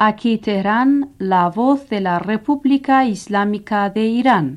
Aquí Teherán, la voz de la República Islámica de Irán.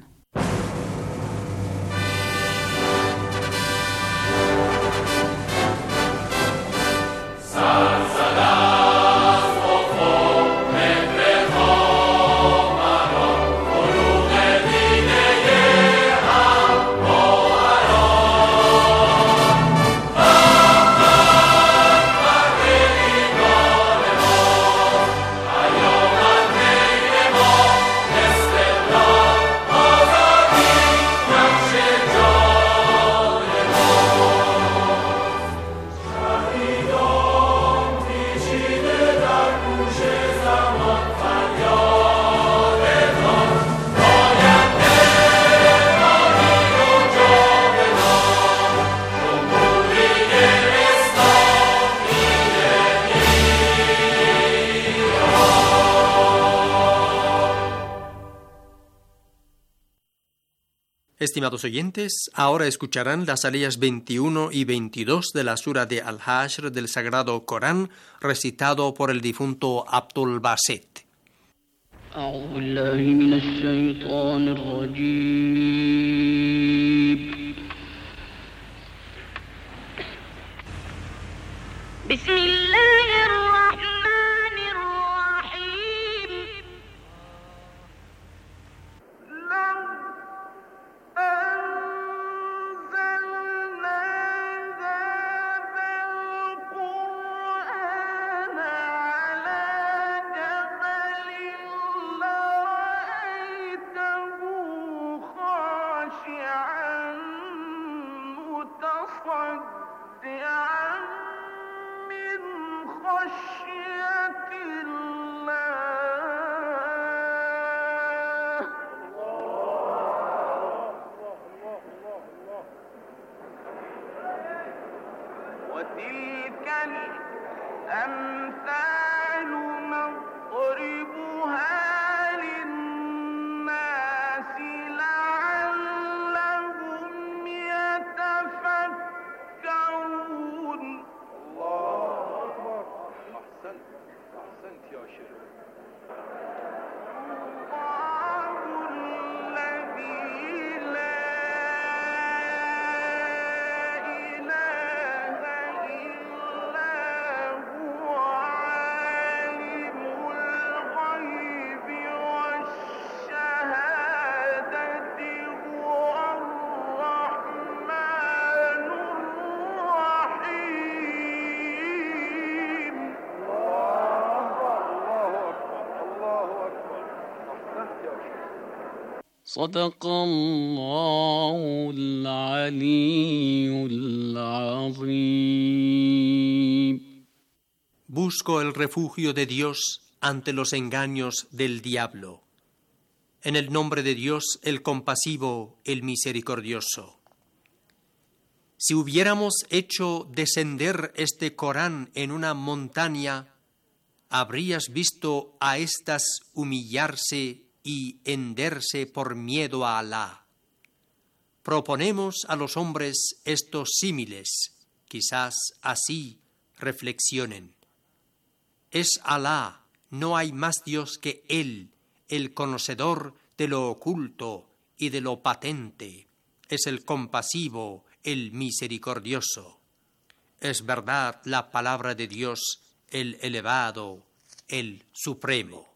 Estimados oyentes, ahora escucharán las aleyas 21 y 22 de la sura de Al-Hashr del Sagrado Corán, recitado por el difunto Abdul Basit. صدق الله العلي العظيم. Busco el refugio de Dios ante los engaños del diablo. En el nombre de Dios, el compasivo, el misericordioso. Si hubiéramos hecho descender este Corán en una montaña, habrías visto a éstas humillarse y henderse por miedo a Alá. Proponemos a los hombres estos símiles, quizás así reflexionen. Es Alá, no hay más Dios que Él, el conocedor de lo oculto y de lo patente. Es el compasivo, el misericordioso. Es verdad la palabra de Dios, el elevado, el supremo.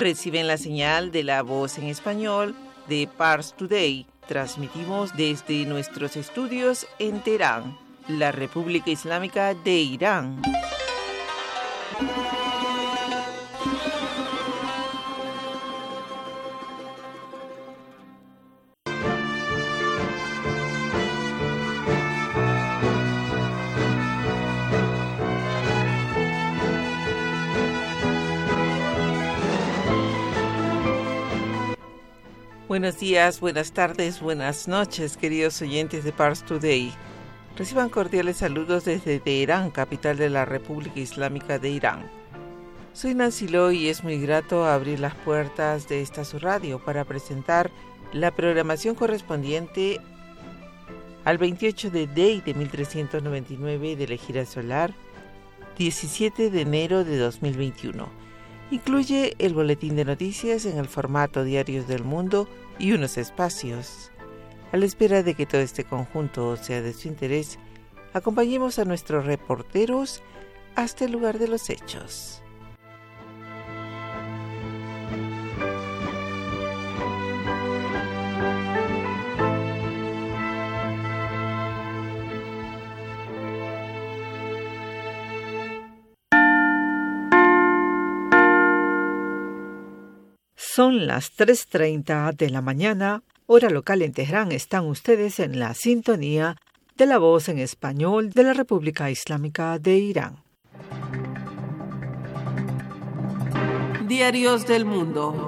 Reciben la señal de La Voz en Español de Pars Today. Transmitimos desde nuestros estudios en Teherán, la República Islámica de Irán. Buenos días, buenas tardes, buenas noches, queridos oyentes de Pars Today. Reciban cordiales saludos desde Teherán, capital de la República Islámica de Irán. Soy Nancy Loy y es muy grato abrir las puertas de esta su radio para presentar la programación correspondiente al 28 de Day de 1399 de la Ejira Solar, 17 de enero de 2021. Incluye el boletín de noticias en el formato Diarios del Mundo y unos espacios. A la espera de que todo este conjunto sea de su interés, acompañemos a nuestros reporteros hasta el lugar de los hechos. Son las 3:30 de la mañana, hora local en Teherán. Están ustedes en la sintonía de La Voz en Español de la República Islámica de Irán. Diarios del Mundo.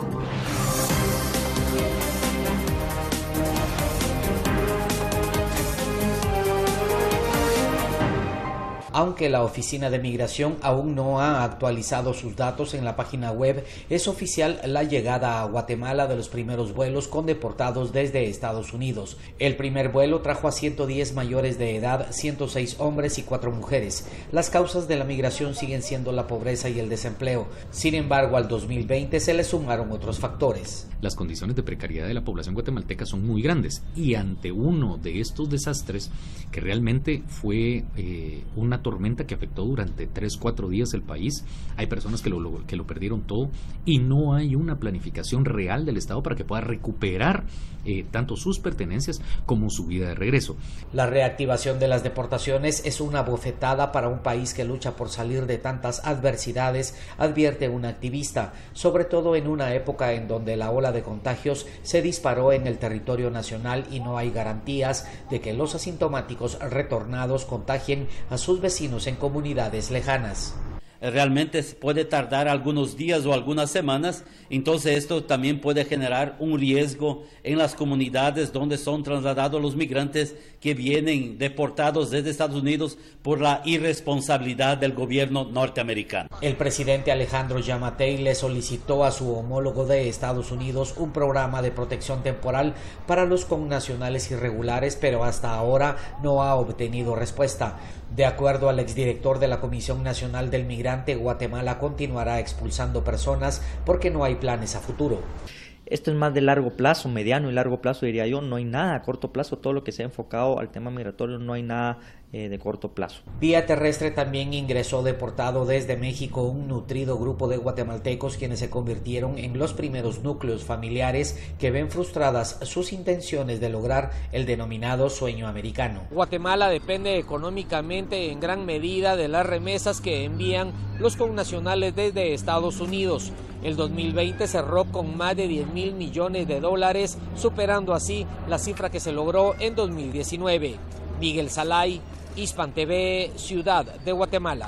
Aunque la Oficina de Migración aún no ha actualizado sus datos en la página web, es oficial la llegada a Guatemala de los primeros vuelos con deportados desde Estados Unidos. El primer vuelo trajo a 110 mayores de edad, 106 hombres y 4 mujeres. Las causas de la migración siguen siendo la pobreza y el desempleo. Sin embargo, al 2020 se le sumaron otros factores. Las condiciones de precariedad de la población guatemalteca son muy grandes y ante uno de estos desastres, que realmente fue una tormenta que afectó durante 3-4 días el país, hay personas que lo perdieron todo y no hay una planificación real del Estado para que pueda recuperar tanto sus pertenencias como su vida de regreso. La reactivación de las deportaciones es una bofetada para un país que lucha por salir de tantas adversidades, advierte un activista, sobre todo en una época en donde la ola de contagios se disparó en el territorio nacional y no hay garantías de que los asintomáticos retornados contagien a sus vecinos en comunidades lejanas. Realmente puede tardar algunos días o algunas semanas, entonces esto también puede generar un riesgo en las comunidades donde son trasladados los migrantes que vienen deportados desde Estados Unidos por la irresponsabilidad del gobierno norteamericano. El presidente Alejandro Yamatei le solicitó a su homólogo de Estados Unidos un programa de protección temporal para los connacionales irregulares, pero hasta ahora no ha obtenido respuesta. De acuerdo al exdirector de la Comisión Nacional del Migrante, Guatemala continuará expulsando personas porque no hay planes a futuro. Esto es más de largo plazo, mediano y largo plazo diría yo, no hay nada a corto plazo, todo lo que se ha enfocado al tema migratorio no hay nada de corto plazo. Vía terrestre también ingresó deportado desde México un nutrido grupo de guatemaltecos quienes se convirtieron en los primeros núcleos familiares que ven frustradas sus intenciones de lograr el denominado sueño americano. Guatemala depende económicamente en gran medida de las remesas que envían los connacionales desde Estados Unidos. El 2020 cerró con más de 10,000 millones de dólares, superando así la cifra que se logró en 2019. Miguel Salay, Hispan TV, Ciudad de Guatemala.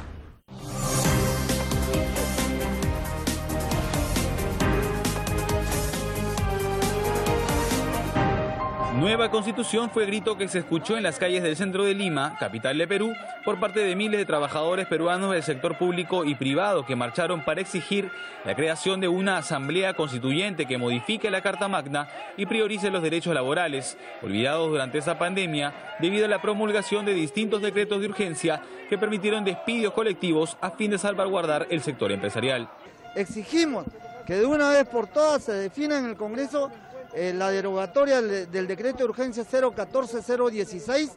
Nueva Constitución fue el grito que se escuchó en las calles del centro de Lima, capital de Perú, por parte de miles de trabajadores peruanos del sector público y privado que marcharon para exigir la creación de una asamblea constituyente que modifique la Carta Magna y priorice los derechos laborales, olvidados durante esa pandemia debido a la promulgación de distintos decretos de urgencia que permitieron despidos colectivos a fin de salvaguardar el sector empresarial. Exigimos que de una vez por todas se defina en el Congreso la derogatoria del decreto de urgencia 014-016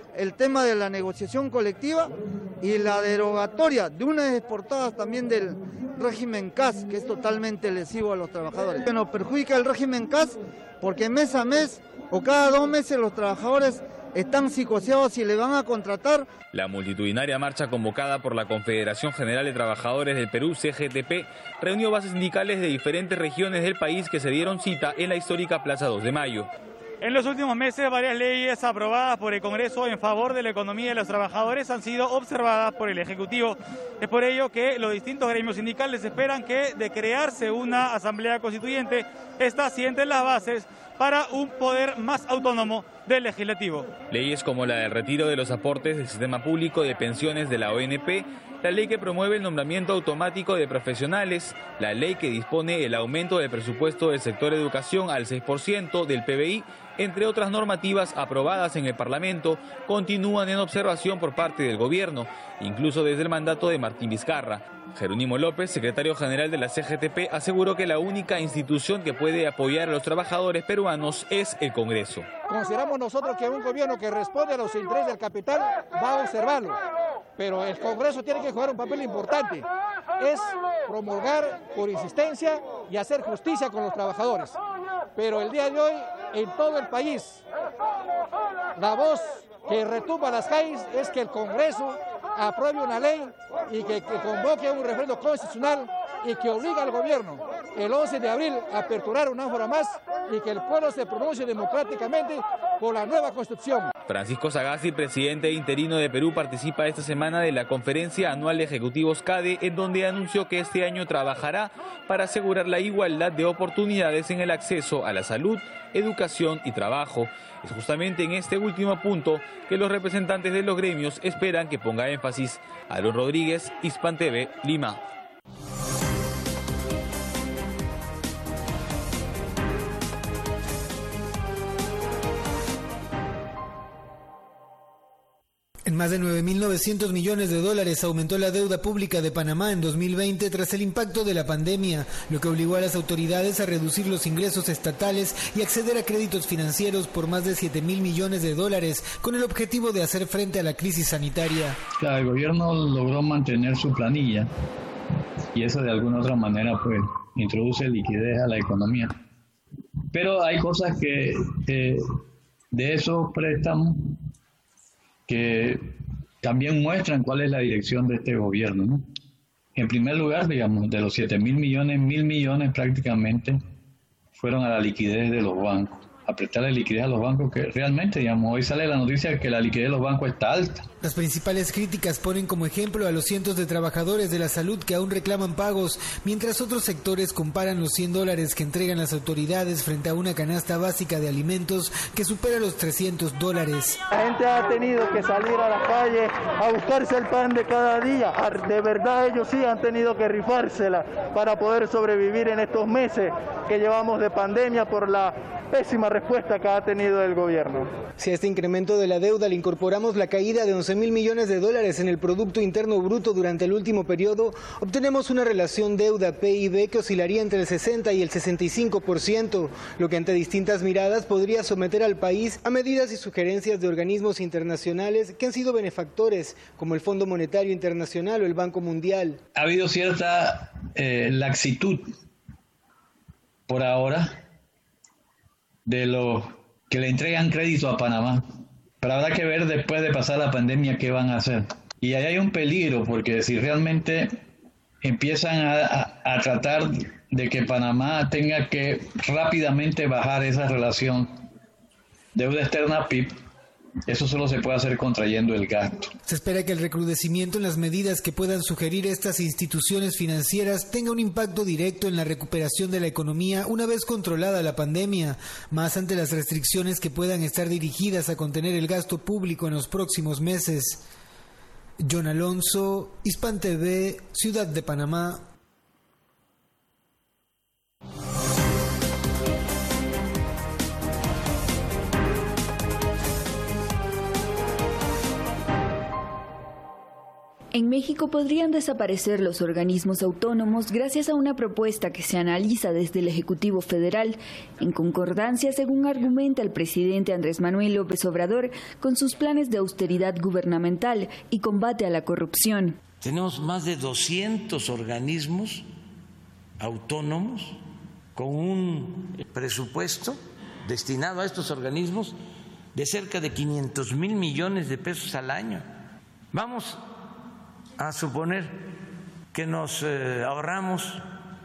el tema de la negociación colectiva y la derogatoria de unas exportadas también del régimen CAS, que es totalmente lesivo a los trabajadores. Que nos perjudica el régimen CAS porque mes a mes o cada 2 meses los trabajadores están psicoseados y le van a contratar. La multitudinaria marcha convocada por la Confederación General de Trabajadores del Perú, CGTP, reunió bases sindicales de diferentes regiones del país que se dieron cita en la histórica Plaza 2 de Mayo. En los últimos meses, varias leyes aprobadas por el Congreso en favor de la economía de los trabajadores han sido observadas por el Ejecutivo. Es por ello que los distintos gremios sindicales esperan que, de crearse una asamblea constituyente, esta siente las bases para un poder más autónomo del Legislativo. Leyes como la del retiro de los aportes del sistema público de pensiones de la ONP, la ley que promueve el nombramiento automático de profesionales, la ley que dispone el aumento del presupuesto del sector educación al 6% del PBI, entre otras normativas aprobadas en el Parlamento, continúan en observación por parte del gobierno, incluso desde el mandato de Martín Vizcarra. Jerónimo López, secretario general de la CGTP, aseguró que la única institución que puede apoyar a los trabajadores peruanos es el Congreso. Consideramos nosotros que un gobierno que responde a los intereses del capital va a observarlo, pero el Congreso tiene que jugar un papel importante, es promulgar por insistencia y hacer justicia con los trabajadores. Pero el día de hoy, en todo el país, la voz que retumba las calles es que el Congreso apruebe una ley y que convoque un referendo constitucional y que obliga al gobierno el 11 de abril a aperturar una ágora más y que el pueblo se pronuncie democráticamente por la nueva Constitución. Francisco Sagasti, presidente interino de Perú, participa esta semana de la conferencia anual de ejecutivos CADE, en donde anunció que este año trabajará para asegurar la igualdad de oportunidades en el acceso a la salud, educación y trabajo. Es justamente en este último punto que los representantes de los gremios esperan que ponga énfasis. Aaron Rodríguez, Hispan TV, Lima. En más de 9.900 millones de dólares aumentó la deuda pública de Panamá en 2020 tras el impacto de la pandemia, lo que obligó a las autoridades a reducir los ingresos estatales y acceder a créditos financieros por más de 7.000 millones de dólares con el objetivo de hacer frente a la crisis sanitaria. Claro, el gobierno logró mantener su planilla y eso de alguna otra manera pues introduce liquidez a la economía. Pero hay cosas que de esos préstamos que también muestran cuál es la dirección de este gobierno, ¿no? En primer lugar, digamos, de los 7.000 millones, 1.000 millones prácticamente fueron a la liquidez de los bancos, a prestarle liquidez a los bancos, que realmente, digamos, hoy sale la noticia de que la liquidez de los bancos está alta. Las principales críticas ponen como ejemplo a los cientos de trabajadores de la salud que aún reclaman pagos, mientras otros sectores comparan los $100 que entregan las autoridades frente a una canasta básica de alimentos que supera los $300. La gente ha tenido que salir a la calle a buscarse el pan de cada día. De verdad ellos sí han tenido que rifársela para poder sobrevivir en estos meses que llevamos de pandemia por la pésima respuesta que ha tenido el gobierno. Si a este incremento de la deuda le incorporamos la caída de 11.000 millones de dólares en el Producto Interno Bruto durante el último periodo, obtenemos una relación deuda-PIB que oscilaría entre el 60 y el 65%, lo que ante distintas miradas podría someter al país a medidas y sugerencias de organismos internacionales que han sido benefactores, como el Fondo Monetario Internacional o el Banco Mundial. Ha habido cierta laxitud por ahora de los que le entregan crédito a Panamá, pero habrá que ver después de pasar la pandemia qué van a hacer. Y ahí hay un peligro, porque si realmente empiezan a tratar de que Panamá tenga que rápidamente bajar esa relación deuda externa PIB, eso solo se puede hacer contrayendo el gasto. Se espera que el recrudecimiento en las medidas que puedan sugerir estas instituciones financieras tenga un impacto directo en la recuperación de la economía una vez controlada la pandemia, más ante las restricciones que puedan estar dirigidas a contener el gasto público en los próximos meses. John Alonso, Hispan TV, Ciudad de Panamá. En México podrían desaparecer los organismos autónomos gracias a una propuesta que se analiza desde el Ejecutivo Federal, en concordancia, según argumenta el presidente Andrés Manuel López Obrador, con sus planes de austeridad gubernamental y combate a la corrupción. Tenemos más de 200 organismos autónomos con un presupuesto destinado a estos organismos de cerca de 500,000 millones de pesos al año. Vamos a suponer que nos ahorramos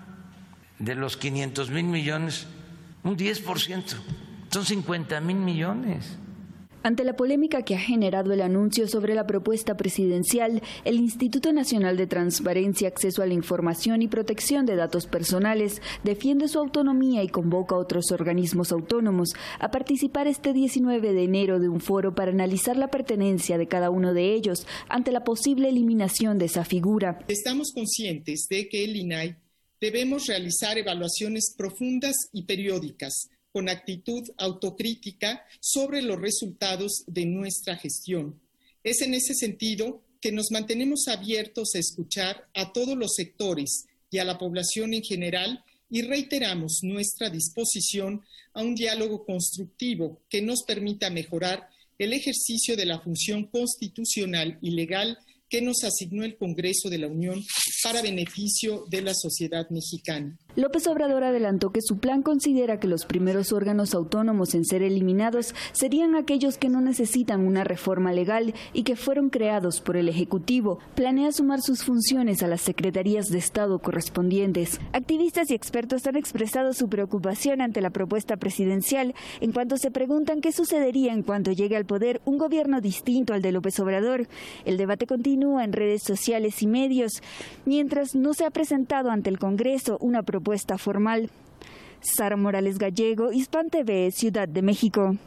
de los 500,000 millones un 10%, son 50,000 millones. Ante la polémica que ha generado el anuncio sobre la propuesta presidencial, el Instituto Nacional de Transparencia, Acceso a la Información y Protección de Datos Personales defiende su autonomía y convoca a otros organismos autónomos a participar este 19 de enero de un foro para analizar la pertenencia de cada uno de ellos ante la posible eliminación de esa figura. Estamos conscientes de que el INAI debemos realizar evaluaciones profundas y periódicas con actitud autocrítica sobre los resultados de nuestra gestión. Es en ese sentido que nos mantenemos abiertos a escuchar a todos los sectores y a la población en general y reiteramos nuestra disposición a un diálogo constructivo que nos permita mejorar el ejercicio de la función constitucional y legal que nos asignó el Congreso de la Unión para beneficio de la sociedad mexicana. López Obrador adelantó que su plan considera que los primeros órganos autónomos en ser eliminados serían aquellos que no necesitan una reforma legal y que fueron creados por el Ejecutivo. Planea sumar sus funciones a las secretarías de Estado correspondientes. Activistas y expertos han expresado su preocupación ante la propuesta presidencial en cuanto se preguntan qué sucedería en cuanto llegue al poder un gobierno distinto al de López Obrador. El debate continúa en redes sociales y medios, mientras no se ha presentado ante el Congreso una propuesta formal. Sara Morales Gallego, Hispan TV, Ciudad de México.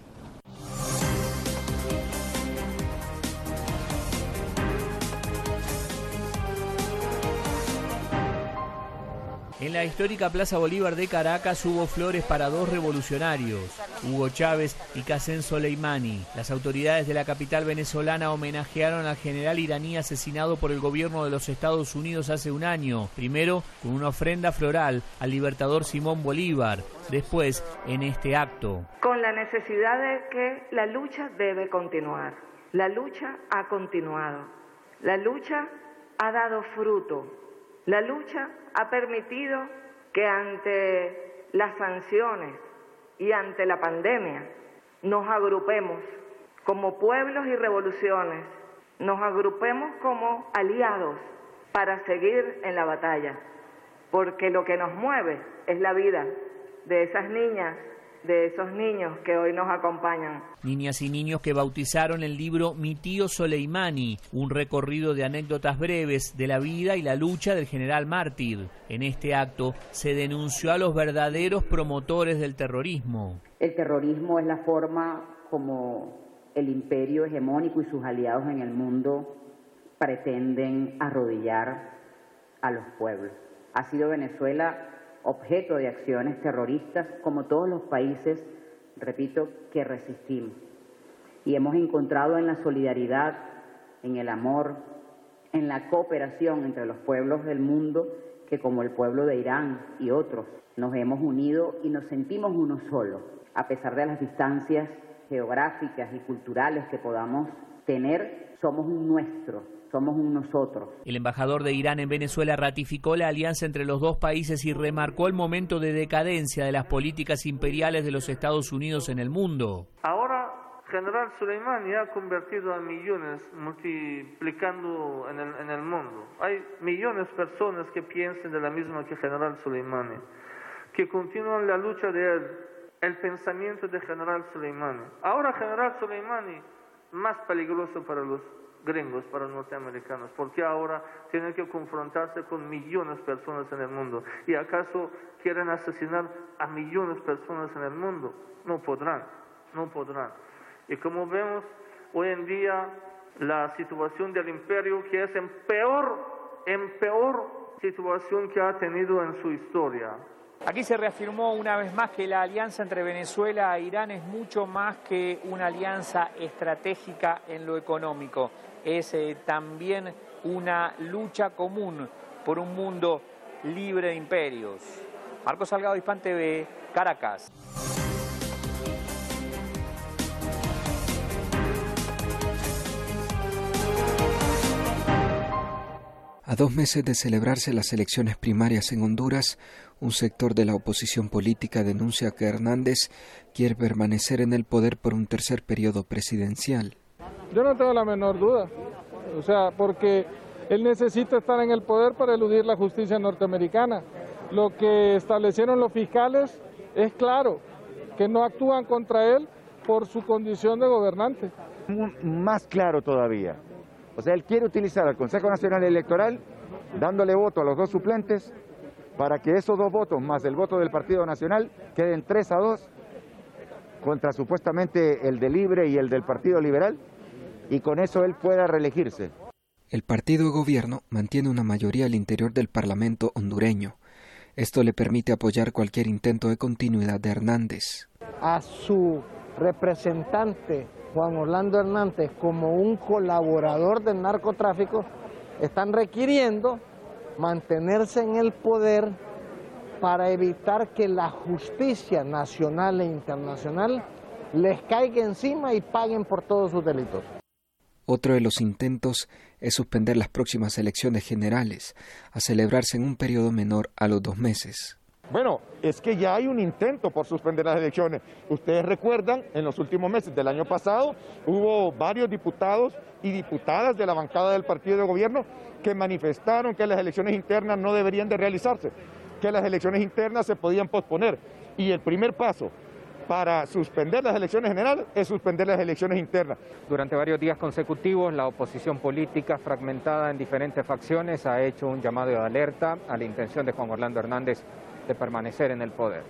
En la histórica Plaza Bolívar de Caracas hubo flores para dos revolucionarios, Hugo Chávez y Qasem Soleimani. Las autoridades de la capital venezolana homenajearon al general iraní asesinado por el gobierno de los Estados Unidos hace un año, primero con una ofrenda floral al libertador Simón Bolívar, después en este acto. Con la necesidad de que la lucha debe continuar. La lucha ha continuado. La lucha ha dado fruto. La lucha ha permitido que ante las sanciones y ante la pandemia nos agrupemos como pueblos y revoluciones, nos agrupemos como aliados para seguir en la batalla, porque lo que nos mueve es la vida de esas niñas, de esos niños que hoy nos acompañan. Niñas y niños que bautizaron el libro Mi tío Soleimani, un recorrido de anécdotas breves de la vida y la lucha del general mártir. En este acto se denunció a los verdaderos promotores del terrorismo. El terrorismo es la forma como el imperio hegemónico y sus aliados en el mundo pretenden arrodillar a los pueblos. Ha sido Venezuela objeto de acciones terroristas, como todos los países, repito, que resistimos. Y hemos encontrado en la solidaridad, en el amor, en la cooperación entre los pueblos del mundo, que como el pueblo de Irán y otros, nos hemos unido y nos sentimos uno solo, a pesar de las distancias geográficas y culturales que podamos tener, somos un nuestro. Somos un nosotros. El embajador de Irán en Venezuela ratificó la alianza entre los dos países y remarcó el momento de decadencia de las políticas imperiales de los Estados Unidos en el mundo. Ahora, general Soleimani ha convertido a millones, multiplicando en el mundo. Hay millones de personas que piensan de la misma que general Soleimani, que continúan la lucha de él, el pensamiento de general Soleimani. Ahora general Soleimani más peligroso para los gringos, para los norteamericanos, porque ahora tienen que confrontarse con millones de personas en el mundo. ¿Y acaso quieren asesinar a millones de personas en el mundo? No podrán, no podrán. Y como vemos hoy en día, la situación del imperio, que es en peor situación que ha tenido en su historia. Aquí se reafirmó una vez más que la alianza entre Venezuela e Irán es mucho más que una alianza estratégica en lo económico. Es también una lucha común por un mundo libre de imperios. Marcos Salgado, Hispan TV, Caracas. A 2 meses de celebrarse las elecciones primarias en Honduras, un sector de la oposición política denuncia que Hernández quiere permanecer en el poder por un tercer periodo presidencial. Yo no tengo la menor duda, porque él necesita estar en el poder para eludir la justicia norteamericana. Lo que establecieron los fiscales es claro, que no actúan contra él por su condición de gobernante. Más claro todavía. Él quiere utilizar al Consejo Nacional Electoral, dándole voto a los 2 suplentes, para que esos 2 votos, más el voto del Partido Nacional, queden 3-2, contra supuestamente el de Libre y el del Partido Liberal, y con eso él pueda reelegirse. El partido de gobierno mantiene una mayoría al interior del Parlamento hondureño. Esto le permite apoyar cualquier intento de continuidad de Hernández. A su representante, Juan Orlando Hernández, como un colaborador del narcotráfico, están requiriendo mantenerse en el poder para evitar que la justicia nacional e internacional les caiga encima y paguen por todos sus delitos. Otro de los intentos es suspender las próximas elecciones generales, a celebrarse en un periodo menor a los 2 meses. Bueno, es que ya hay un intento por suspender las elecciones. Ustedes recuerdan, en los últimos meses del año pasado, hubo varios diputados y diputadas de la bancada del partido de gobierno que manifestaron que las elecciones internas no deberían de realizarse, que las elecciones internas se podían posponer. Y el primer paso para suspender las elecciones generales es suspender las elecciones internas. Durante varios días consecutivos, la oposición política, fragmentada en diferentes facciones, ha hecho un llamado de alerta a la intención de Juan Orlando Hernández de permanecer en el poder.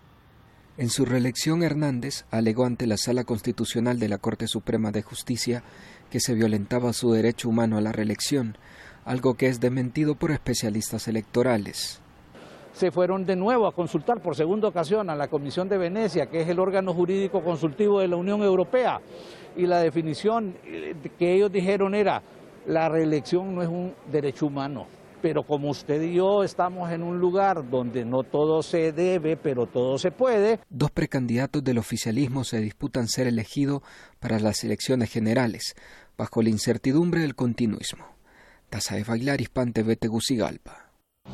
En su reelección, Hernández alegó ante la Sala Constitucional de la Corte Suprema de Justicia que se violentaba su derecho humano a la reelección, algo que es desmentido por especialistas electorales. Se fueron de nuevo a consultar por segunda ocasión a la Comisión de Venecia, que es el órgano jurídico consultivo de la Unión Europea, y la definición que ellos dijeron era: la reelección no es un derecho humano. Pero como usted y yo estamos en un lugar donde no todo se debe, pero todo se puede. 2 precandidatos del oficialismo se disputan ser elegidos para las elecciones generales, bajo la incertidumbre del continuismo. Taza de Bailar, Hispan TV, Tegucigalpa.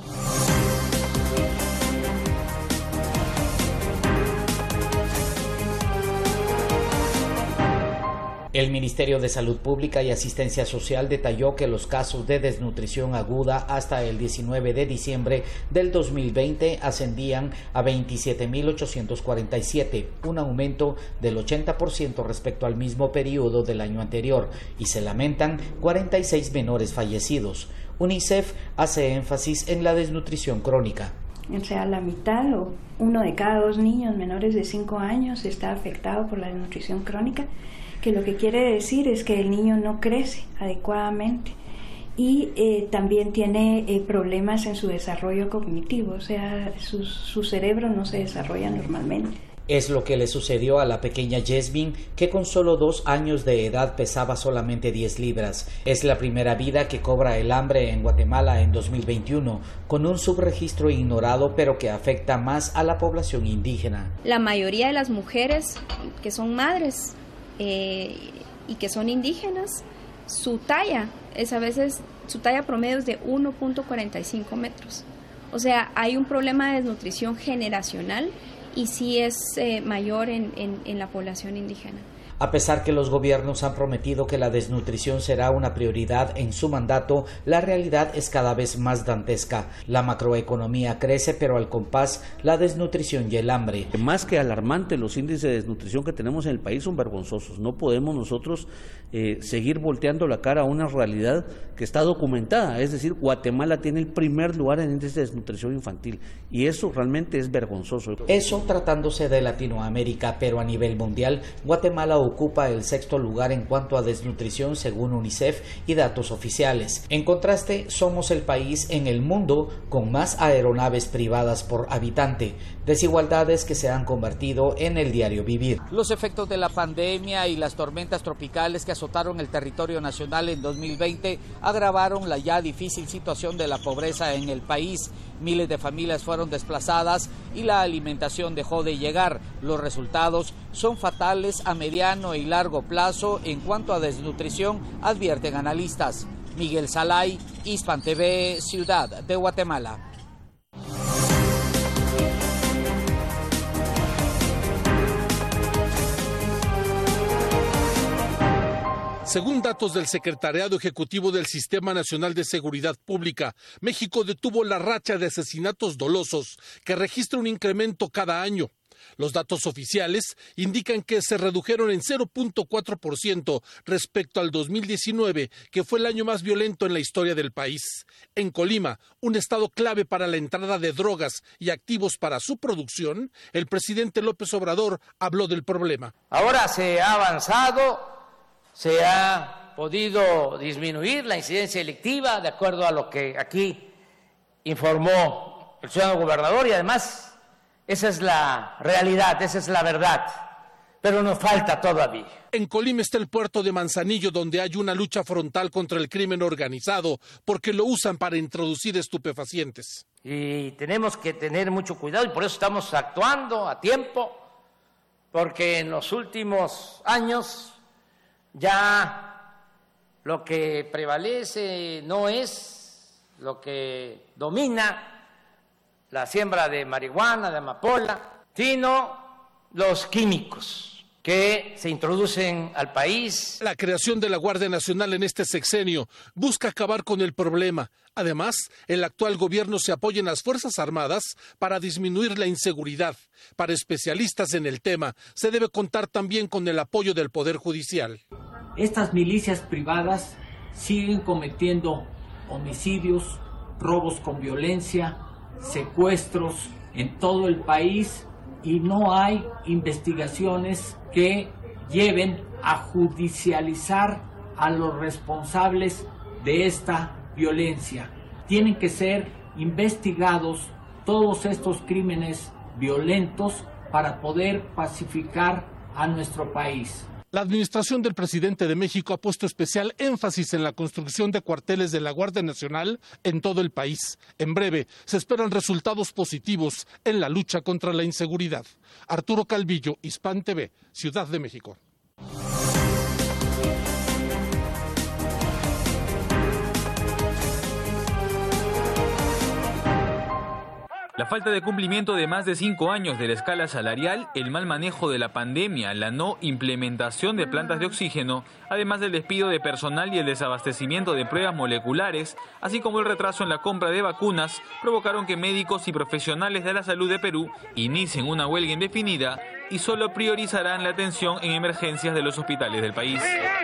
El Ministerio de Salud Pública y Asistencia Social detalló que los casos de desnutrición aguda hasta el 19 de diciembre del 2020 ascendían a 27.847, un aumento del 80% respecto al mismo periodo del año anterior, y se lamentan 46 menores fallecidos. UNICEF hace énfasis en la desnutrición crónica. O sea, la mitad o 1 de cada 2 niños menores de 5 años está afectado por la desnutrición crónica, que lo que quiere decir es que el niño no crece adecuadamente y también tiene problemas en su desarrollo cognitivo, o sea, su cerebro no se desarrolla normalmente. Es lo que le sucedió a la pequeña Yasmin, que con solo 2 años de edad pesaba solamente 10 libras. Es la primera vida que cobra el hambre en Guatemala en 2021, con un subregistro ignorado pero que afecta más a la población indígena. La mayoría de las mujeres que son madres y que son indígenas, su talla es a veces, su talla promedio es de 1.45 metros. O sea, hay un problema de desnutrición generacional y sí es mayor en la población indígena. A pesar que los gobiernos han prometido que la desnutrición será una prioridad en su mandato, la realidad es cada vez más dantesca. La macroeconomía crece, pero al compás la desnutrición y el hambre. Más que alarmante, los índices de desnutrición que tenemos en el país son vergonzosos. No podemos nosotros seguir volteando la cara a una realidad que está documentada. Es decir, Guatemala tiene el primer lugar en índice de desnutrición infantil y eso realmente es vergonzoso. Eso tratándose de Latinoamérica, pero a nivel mundial, Guatemala ocupa el 6º lugar en cuanto a desnutrición según UNICEF y datos oficiales. En contraste, somos el país en el mundo con más aeronaves privadas por habitante, desigualdades que se han convertido en el diario vivir. Los efectos de la pandemia y las tormentas tropicales que azotaron el territorio nacional en 2020 agravaron la ya difícil situación de la pobreza en el país. Miles de familias fueron desplazadas y la alimentación dejó de llegar. Los resultados son fatales a mediano y largo plazo en cuanto a desnutrición, advierten analistas. Miguel Salay, Hispan TV, Ciudad de Guatemala. Según datos del Secretariado Ejecutivo del Sistema Nacional de Seguridad Pública, México detuvo la racha de asesinatos dolosos que registra un incremento cada año. Los datos oficiales indican que se redujeron en 0.4% respecto al 2019, que fue el año más violento en la historia del país. En Colima, un estado clave para la entrada de drogas y activos para su producción, el presidente López Obrador habló del problema. Ahora se ha avanzado, se ha podido disminuir la incidencia delictiva, de acuerdo a lo que aquí informó el ciudadano gobernador, y además esa es la realidad, esa es la verdad, pero nos falta todavía. En Colima está el puerto de Manzanillo, donde hay una lucha frontal contra el crimen organizado, porque lo usan para introducir estupefacientes. Y tenemos que tener mucho cuidado, y por eso estamos actuando a tiempo, porque en los últimos años ya lo que prevalece no es lo que domina la siembra de marihuana, de amapola, sino los químicos que se introducen al país. La creación de la Guardia Nacional en este sexenio busca acabar con el problema. Además, el actual gobierno se apoya en las Fuerzas Armadas para disminuir la inseguridad. Para especialistas en el tema, se debe contar también con el apoyo del Poder Judicial. Estas milicias privadas siguen cometiendo homicidios, robos con violencia, secuestros en todo el país, y no hay investigaciones que lleven a judicializar a los responsables de esta violencia. Tienen que ser investigados todos estos crímenes violentos para poder pacificar a nuestro país. La administración del presidente de México ha puesto especial énfasis en la construcción de cuarteles de la Guardia Nacional en todo el país. En breve se esperan resultados positivos en la lucha contra la inseguridad. Arturo Calvillo, Hispan TV, Ciudad de México. La falta de cumplimiento de más de 5 años de la escala salarial, el mal manejo de la pandemia, la no implementación de plantas de oxígeno, además del despido de personal y el desabastecimiento de pruebas moleculares, así como el retraso en la compra de vacunas, provocaron que médicos y profesionales de la salud de Perú inicien una huelga indefinida y solo priorizarán la atención en emergencias de los hospitales del país.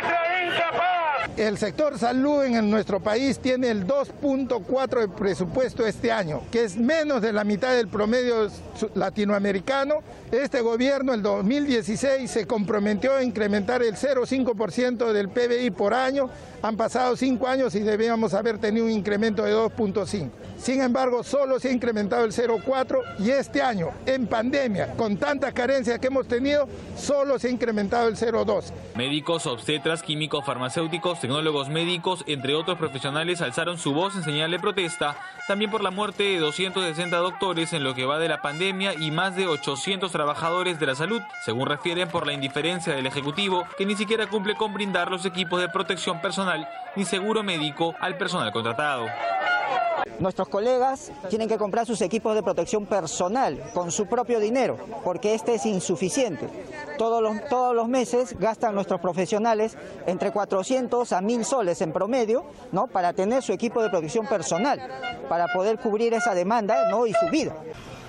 El sector salud en nuestro país tiene el 2.4% de presupuesto este año, que es menos de la mitad del promedio latinoamericano. Este gobierno, el 2016, se comprometió a incrementar el 0,5% del PBI por año. Han pasado 5 años y debíamos haber tenido un incremento de 2.5%. Sin embargo, solo se ha incrementado el 0,4% y este año, en pandemia, con tantas carencias que hemos tenido, solo se ha incrementado el 0,2%. Médicos, obstetras, químicos, farmacéuticos, tecnólogos médicos, entre otros profesionales, alzaron su voz en señal de protesta, también por la muerte de 260 doctores en lo que va de la pandemia y más de 800 trabajadores de la salud, según refieren por la indiferencia del Ejecutivo, que ni siquiera cumple con brindar los equipos de protección personal ni seguro médico al personal contratado. Nuestros colegas tienen que comprar sus equipos de protección personal con su propio dinero, porque este es insuficiente. Todos los meses gastan nuestros profesionales entre 400 a 1.000 soles en promedio, ¿no?, para tener su equipo de protección personal, para poder cubrir esa demanda, ¿no?, y su vida.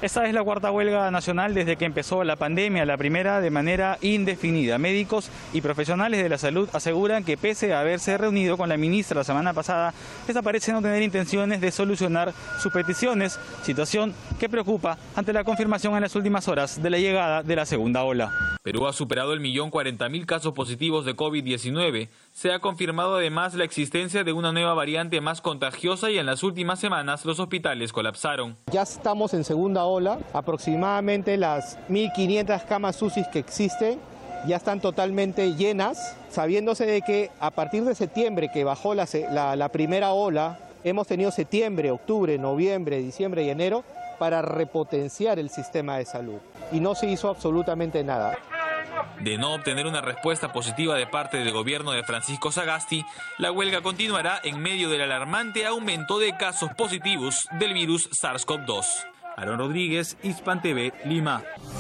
Esta es la cuarta huelga nacional desde que empezó la pandemia, la primera de manera indefinida. Médicos y profesionales de la salud aseguran que pese a haberse reunido con la ministra la semana pasada, esta parece no tener intenciones de solucionar sus peticiones, situación que preocupa ante la confirmación en las últimas horas de la llegada de la segunda ola. Perú ha superado el 1.040.000 casos positivos de COVID-19. Se ha confirmado además la existencia de una nueva variante más contagiosa y en las últimas semanas los hospitales colapsaron. Ya estamos en segunda ola, aproximadamente las 1.500 camas UCI que existen ya están totalmente llenas, sabiéndose de que a partir de septiembre, que bajó la primera ola, hemos tenido septiembre, octubre, noviembre, diciembre y enero para repotenciar el sistema de salud. Y no se hizo absolutamente nada. De no obtener una respuesta positiva de parte del gobierno de Francisco Sagasti, la huelga continuará en medio del alarmante aumento de casos positivos del virus SARS-CoV-2. Aaron Rodríguez, Hispan TV, Lima.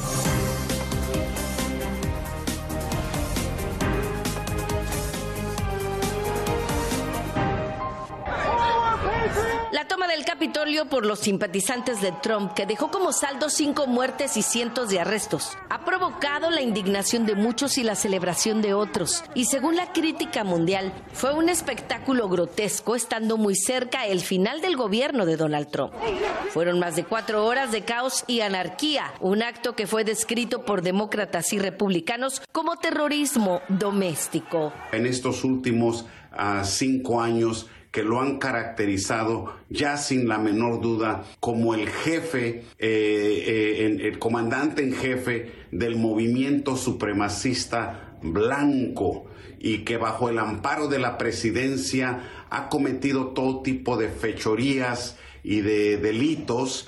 La toma del Capitolio por los simpatizantes de Trump, que dejó como saldo 5 muertes y cientos de arrestos, ha provocado la indignación de muchos y la celebración de otros. Y según la crítica mundial, fue un espectáculo grotesco, estando muy cerca el final del gobierno de Donald Trump. Fueron más de 4 horas de caos y anarquía, un acto que fue descrito por demócratas y republicanos como terrorismo doméstico. En estos últimos 5 años, que lo han caracterizado ya sin la menor duda como el jefe, el comandante en jefe del movimiento supremacista blanco, y que bajo el amparo de la presidencia ha cometido todo tipo de fechorías y de delitos.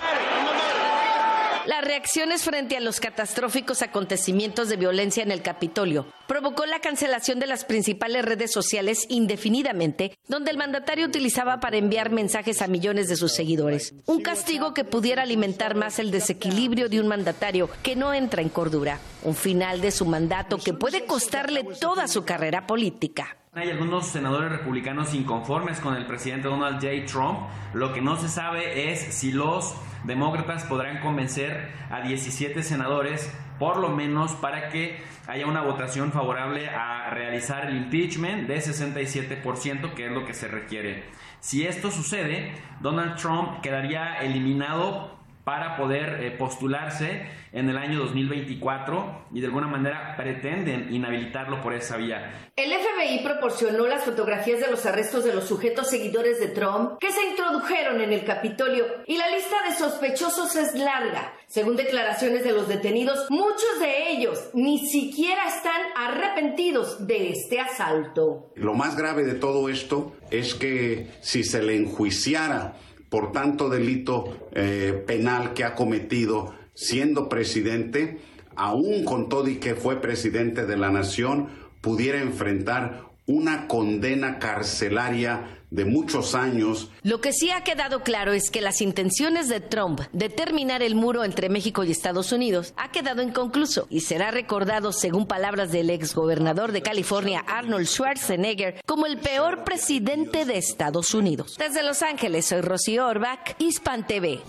Las reacciones frente a los catastróficos acontecimientos de violencia en el Capitolio provocó la cancelación de las principales redes sociales indefinidamente, donde el mandatario utilizaba para enviar mensajes a millones de sus seguidores. Un castigo que pudiera alimentar más el desequilibrio de un mandatario que no entra en cordura. Un final de su mandato que puede costarle toda su carrera política. Hay algunos senadores republicanos inconformes con el presidente Donald J. Trump. Lo que no se sabe es si los demócratas podrán convencer a 17 senadores, por lo menos, para que haya una votación favorable a realizar el impeachment de 67%, que es lo que se requiere. Si esto sucede, Donald Trump quedaría eliminado para poder postularse en el año 2024 y de alguna manera pretenden inhabilitarlo por esa vía. El FBI proporcionó las fotografías de los arrestos de los sujetos seguidores de Trump que se introdujeron en el Capitolio y la lista de sospechosos es larga. Según declaraciones de los detenidos, muchos de ellos ni siquiera están arrepentidos de este asalto. Lo más grave de todo esto es que si se le enjuiciara por tanto delito penal que ha cometido siendo presidente, aún con todo y que fue presidente de la nación, pudiera enfrentar una condena carcelaria de muchos años. Lo que sí ha quedado claro es que las intenciones de Trump de terminar el muro entre México y Estados Unidos ha quedado inconcluso y será recordado, según palabras del exgobernador de California, Arnold Schwarzenegger, como el peor presidente de Estados Unidos. Desde Los Ángeles, soy Rocío Orbach, Hispan TV.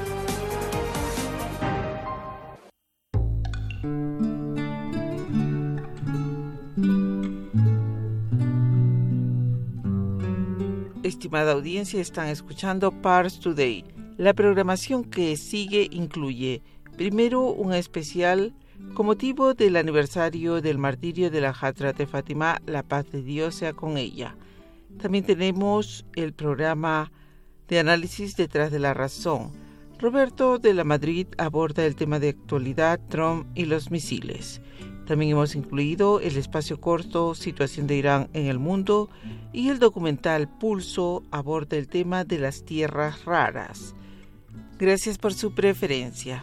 Estimada audiencia, están escuchando Pars Today. La programación que sigue incluye, primero, un especial con motivo del aniversario del martirio de la Hadrat de Fátima, la paz de Dios sea con ella. También tenemos el programa de análisis detrás de la razón. Roberto de la Madrid aborda el tema de actualidad, Trump y los misiles. También hemos incluido el espacio corto Situación de Irán en el mundo y el documental Pulso aborda el tema de las tierras raras. Gracias por su preferencia.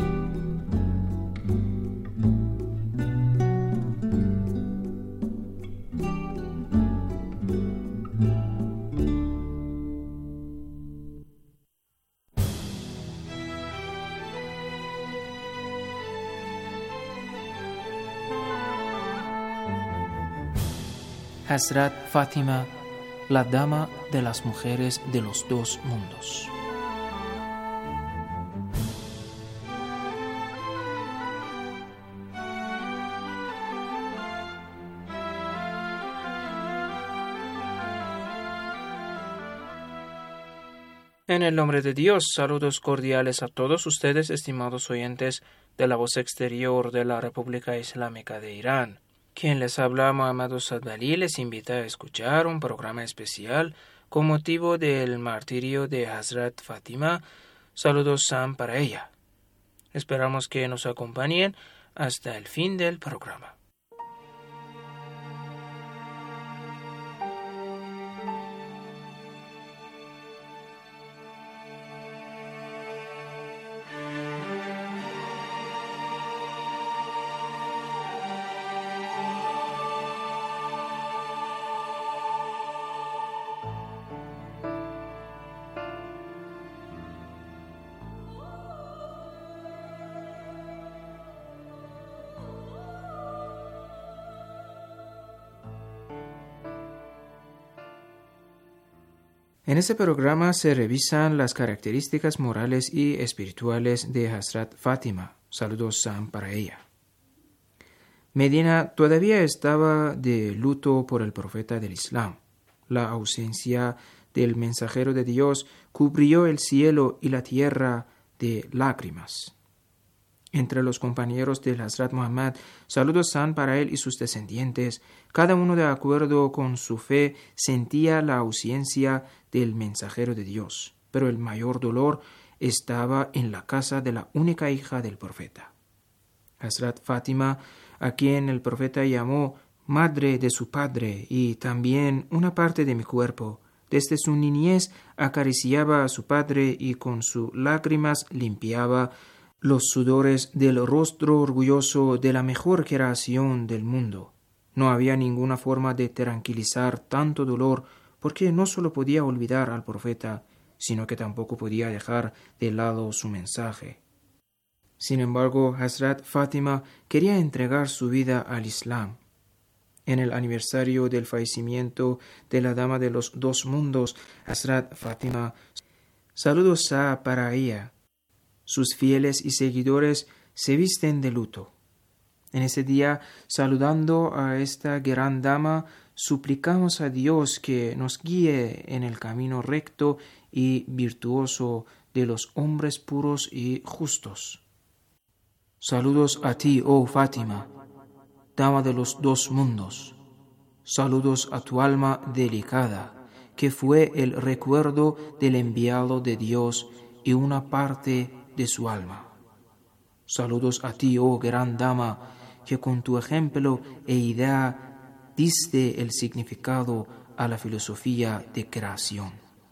Hazrat Fátima, la dama de las mujeres de los dos mundos. En el nombre de Dios, saludos cordiales a todos ustedes, estimados oyentes de la voz exterior de la República Islámica de Irán. Quien les habla, Muhammad Sadali, les invita a escuchar un programa especial con motivo del martirio de Hazrat Fátima. Saludos Sam para ella. Esperamos que nos acompañen hasta el fin del programa. En este programa se revisan las características morales y espirituales de Hazrat Fátima. Saludos Sam para ella. Medina todavía estaba de luto por el profeta del Islam. La ausencia del mensajero de Dios cubrió el cielo y la tierra de lágrimas. Entre los compañeros del Hazrat Muhammad, saludos Sam para él y sus descendientes, cada uno de acuerdo con su fe sentía la ausencia del mensajero de Dios, pero el mayor dolor estaba en la casa de la única hija del profeta. Hazrat Fátima, a quien el profeta llamó madre de su padre y también una parte de mi cuerpo, desde su niñez acariciaba a su padre y con sus lágrimas limpiaba los sudores del rostro orgulloso de la mejor creación del mundo. No había ninguna forma de tranquilizar tanto dolor, porque no solo podía olvidar al profeta, sino que tampoco podía dejar de lado su mensaje. Sin embargo, Hazrat Fátima quería entregar su vida al Islam. En el aniversario del fallecimiento de la Dama de los Dos Mundos, Hazrat Fátima, saludos para ella. Sus fieles y seguidores se visten de luto. En ese día, saludando a esta gran dama, suplicamos a Dios que nos guíe en el camino recto y virtuoso de los hombres puros y justos. Saludos a ti, oh Fátima, dama de los dos mundos. Saludos a tu alma delicada, que fue el recuerdo del enviado de Dios y una parte de su alma. Saludos a ti, oh gran dama, que con tu ejemplo e idea diste el significado a la filosofía de creación.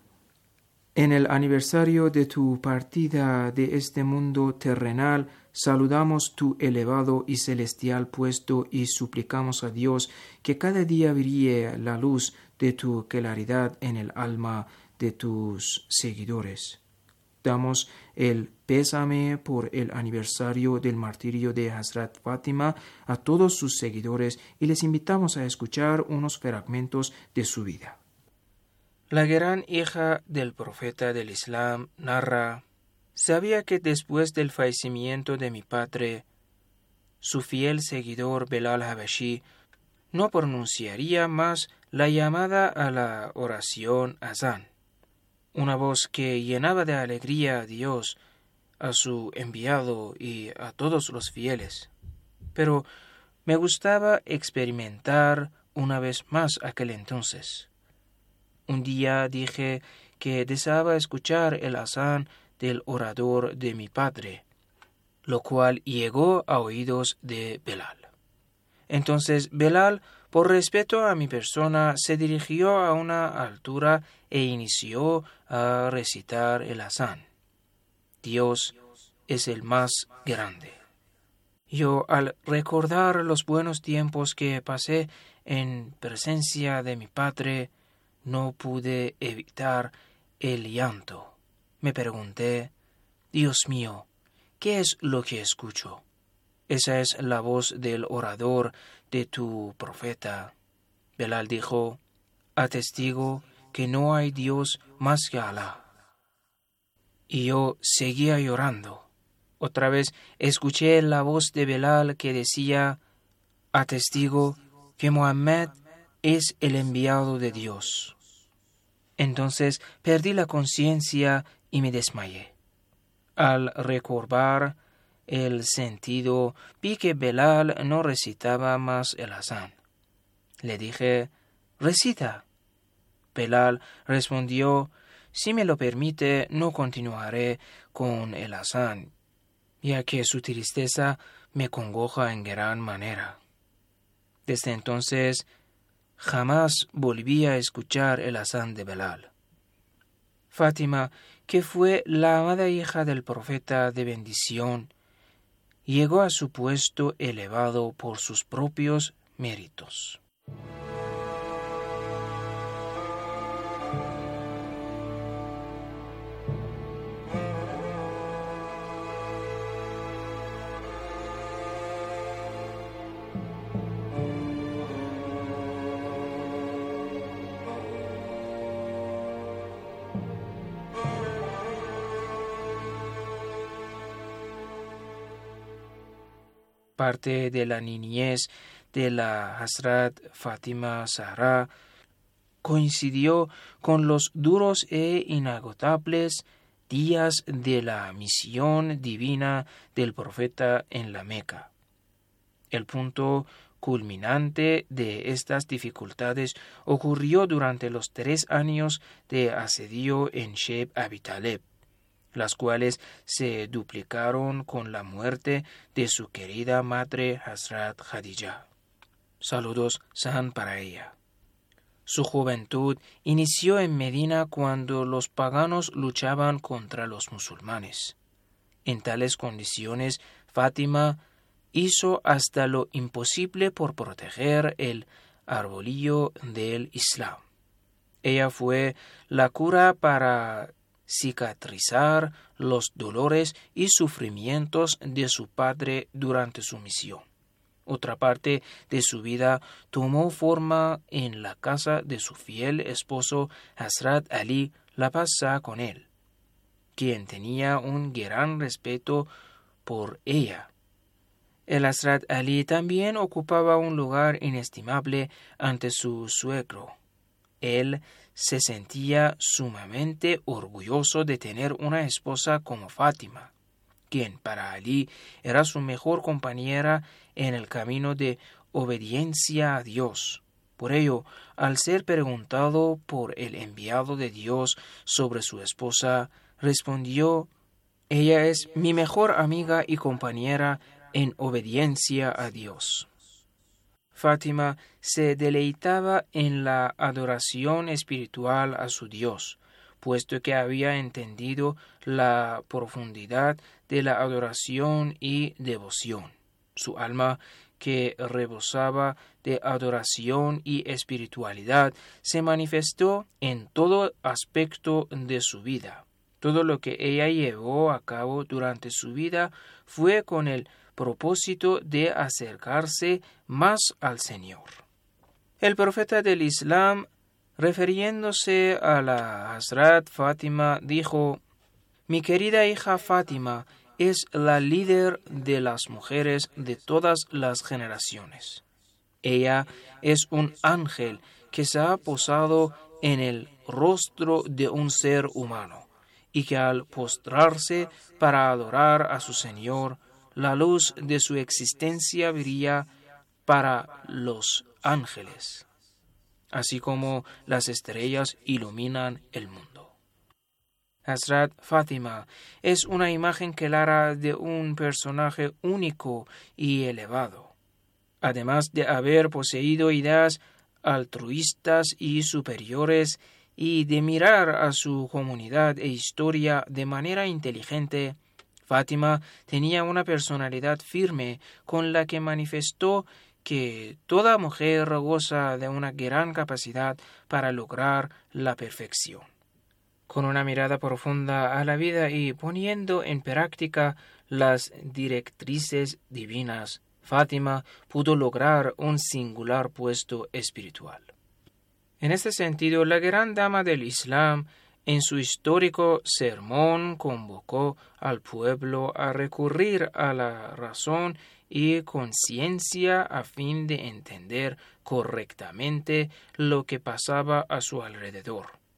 En el aniversario de tu partida de este mundo terrenal, saludamos tu elevado y celestial puesto y suplicamos a Dios que cada día brille la luz de tu claridad en el alma de tus seguidores. Damos el pésame por el aniversario del martirio de Hazrat Fátima a todos sus seguidores y les invitamos a escuchar unos fragmentos de su vida. La gran hija del profeta del Islam narra: sabía que después del fallecimiento de mi padre, su fiel seguidor Belal Habashi no pronunciaría más la llamada a la oración azán, una voz que llenaba de alegría a Dios, a su enviado y a todos los fieles. Pero me gustaba experimentar una vez más aquel entonces. Un día dije que deseaba escuchar el azán del orador de mi padre, lo cual llegó a oídos de Belal. Entonces Belal, por respeto a mi persona, se dirigió a una altura e inició a recitar el azán. Dios es el más grande. Yo, al recordar los buenos tiempos que pasé en presencia de mi padre, no pude evitar el llanto. Me pregunté: Dios mío, ¿qué es lo que escucho? Esa es la voz del orador de tu profeta. Belal dijo: atestigo que no hay Dios más que Alá. Y yo seguía llorando. Otra vez escuché la voz de Belal que decía: atestigo que Muhammad es el enviado de Dios. Entonces perdí la conciencia y me desmayé. Al recobrar el sentido, vi que Belal no recitaba más el azán. Le dije, «Recita». Belal respondió, «Si me lo permite, no continuaré con el azán, ya que su tristeza me congoja en gran manera». Desde entonces, jamás volví a escuchar el azán de Belal. Fátima, que fue la amada hija del profeta de bendición, llegó a su puesto elevado por sus propios méritos. Parte de la niñez de la Hazrat Fátima Zahra coincidió con los duros e inagotables días de la misión divina del profeta en la Meca. El punto culminante de estas dificultades ocurrió durante los 3 años de asedio en Sheb Abi Taleb, las cuales se duplicaron con la muerte de su querida madre Hazrat Khadija. Saludos San para ella. Su juventud inició en Medina cuando los paganos luchaban contra los musulmanes. En tales condiciones, Fátima hizo hasta lo imposible por proteger el arbolillo del Islam. Ella fue la cura para cicatrizar los dolores y sufrimientos de su padre durante su misión. Otra parte de su vida tomó forma en la casa de su fiel esposo Hazrat Ali, la paz sea con él, quien tenía un gran respeto por ella. El Hazrat Ali también ocupaba un lugar inestimable ante su suegro. Él se sentía sumamente orgulloso de tener una esposa como Fátima, quien para Ali era su mejor compañera en el camino de obediencia a Dios. Por ello, al ser preguntado por el enviado de Dios sobre su esposa, respondió, «Ella es mi mejor amiga y compañera en obediencia a Dios». Fátima se deleitaba en la adoración espiritual a su Dios, puesto que había entendido la profundidad de la adoración y devoción. Su alma, que rebosaba de adoración y espiritualidad, se manifestó en todo aspecto de su vida. Todo lo que ella llevó a cabo durante su vida fue con el propósito de acercarse más al Señor. El profeta del Islam, refiriéndose a la Hazrat Fátima, dijo, «Mi querida hija Fátima es la líder de las mujeres de todas las generaciones. Ella es un ángel que se ha posado en el rostro de un ser humano y que al postrarse para adorar a su Señor, la luz de su existencia brilla para los ángeles, así como las estrellas iluminan el mundo». Hazrat Fátima es una imagen clara de un personaje único y elevado. Además de haber poseído ideas altruistas y superiores y de mirar a su comunidad e historia de manera inteligente, Fátima tenía una personalidad firme con la que manifestó que toda mujer goza de una gran capacidad para lograr la perfección. Con una mirada profunda a la vida y poniendo en práctica las directrices divinas, Fátima pudo lograr un singular puesto espiritual. En este sentido, la gran dama del Islam, en su histórico sermón, convocó al pueblo a recurrir a la razón y conciencia a fin de entender correctamente lo que pasaba a su alrededor.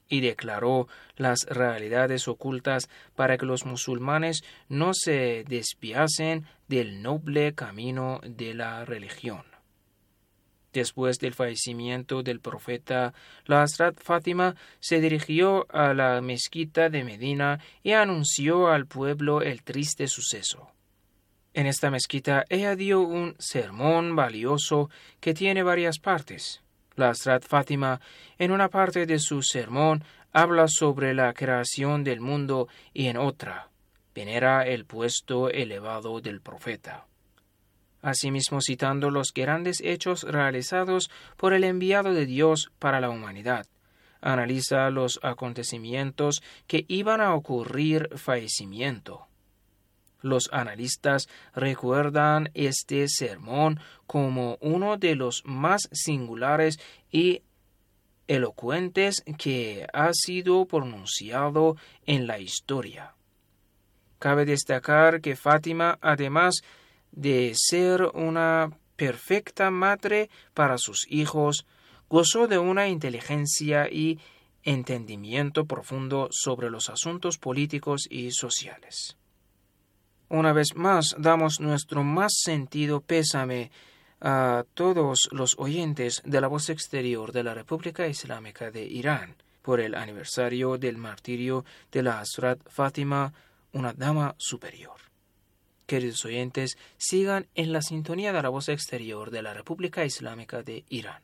y declaró las realidades ocultas para que los musulmanes no se desviasen del noble camino de la religión. Después del fallecimiento del profeta, la Hazrat Fátima se dirigió a la mezquita de Medina y anunció al pueblo el triste suceso. En esta mezquita ella dio un sermón valioso que tiene varias partes. La Hazrat Fátima, en una parte de su sermón, habla sobre la creación del mundo y en otra, venera el puesto elevado del profeta. Asimismo, citando los grandes hechos realizados por el enviado de Dios para la humanidad, analiza los acontecimientos que iban a ocurrir fallecimiento. Los analistas recuerdan este sermón como uno de los más singulares y elocuentes que ha sido pronunciado en la historia. Cabe destacar que Fátima, además de ser una perfecta madre para sus hijos, gozó de una inteligencia y entendimiento profundo sobre los asuntos políticos y sociales. Una vez más, damos nuestro más sentido pésame a todos los oyentes de la voz exterior de la República Islámica de Irán por el aniversario del martirio de la Hazrat Fátima, una dama superior. Queridos oyentes, sigan en la sintonía de la voz exterior de la República Islámica de Irán.